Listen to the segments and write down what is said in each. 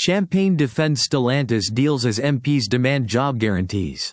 Champagne defends Stellantis deals as MPs demand job guarantees.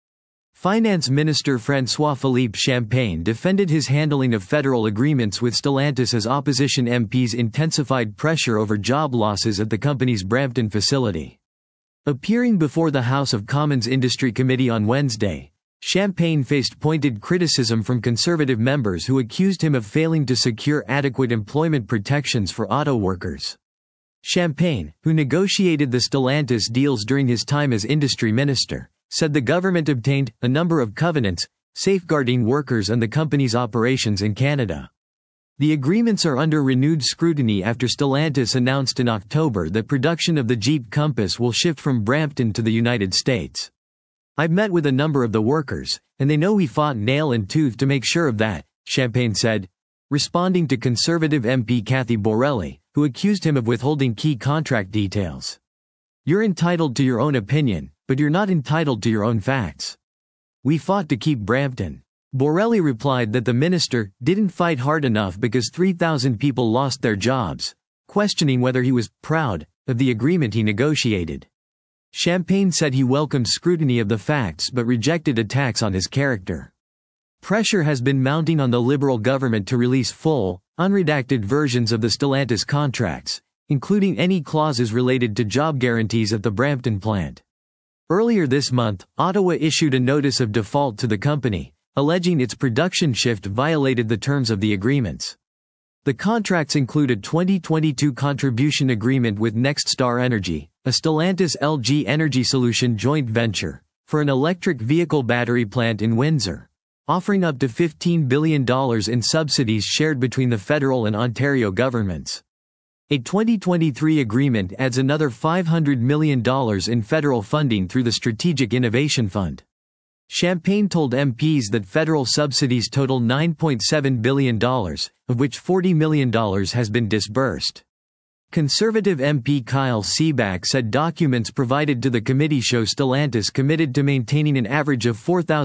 Finance Minister François-Philippe Champagne defended his handling of federal agreements with Stellantis as opposition MPs intensified pressure over job losses at the company's Brampton facility. Appearing before the House of Commons Industry Committee on Wednesday, Champagne faced pointed criticism from Conservative members who accused him of failing to secure adequate employment protections for auto workers. Champagne, who negotiated the Stellantis deals during his time as industry minister, said the government obtained a number of covenants, safeguarding workers and the company's operations in Canada. The agreements are under renewed scrutiny after Stellantis announced in October that production of the Jeep Compass will shift from Brampton to the United States. "I've met with a number of the workers, and they know we fought nail and tooth to make sure of that," Champagne said, responding to Conservative MP Cathy Borelli, who accused him of withholding key contract details. "You're entitled to your own opinion, but you're not entitled to your own facts. We fought to keep Brampton." Borelli replied that the minister didn't fight hard enough because 3,000 people lost their jobs, questioning whether he was proud of the agreement he negotiated. Champagne said he welcomed scrutiny of the facts but rejected attacks on his character. Pressure has been mounting on the Liberal government to release full, unredacted versions of the Stellantis contracts, including any clauses related to job guarantees at the Brampton plant. Earlier this month, Ottawa issued a notice of default to the company, alleging its production shift violated the terms of the agreements. The contracts include a 2022 contribution agreement with Nexstar Energy, a Stellantis-LG Energy Solution joint venture, for an electric vehicle battery plant in Windsor, offering up to $15 billion in subsidies shared between the federal and Ontario governments. A 2023 agreement adds another $500 million in federal funding through the Strategic Innovation Fund. Champagne told MPs that federal subsidies total $9.7 billion, of which $40 million has been disbursed. Conservative MP Kyle Seaback said documents provided to the committee show Stellantis committed to maintaining an average of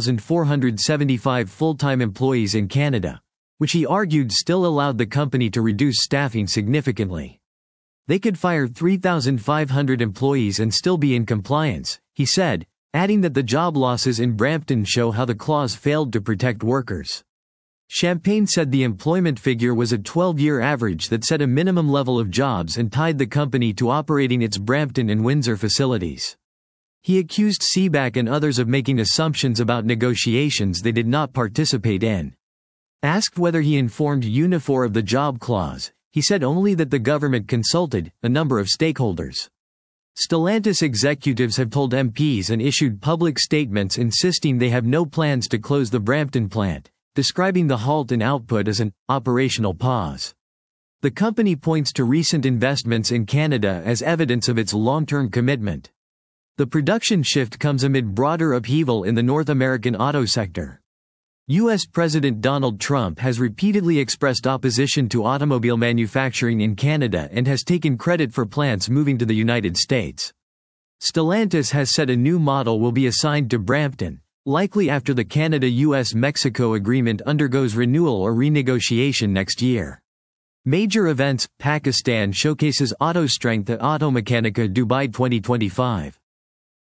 4,475 full-time employees in Canada, which he argued still allowed the company to reduce staffing significantly. "They could fire 3,500 employees and still be in compliance," he said, adding that the job losses in Brampton show how the clause failed to protect workers. Champagne said the employment figure was a 12-year average that set a minimum level of jobs and tied the company to operating its Brampton and Windsor facilities. He accused Seaback and others of making assumptions about negotiations they did not participate in. Asked whether he informed Unifor of the job clause, he said only that the government consulted a number of stakeholders. Stellantis executives have told MPs and issued public statements insisting they have no plans to close the Brampton plant, describing the halt in output as an operational pause. The company points to recent investments in Canada as evidence of its long-term commitment. The production shift comes amid broader upheaval in the North American auto sector. U.S. President Donald Trump has repeatedly expressed opposition to automobile manufacturing in Canada and has taken credit for plants moving to the United States. Stellantis has said a new model will be assigned to Brampton, likely after the Canada-US-Mexico agreement undergoes renewal or renegotiation next year. Major events: Pakistan showcases auto strength at Automechanica Dubai 2025.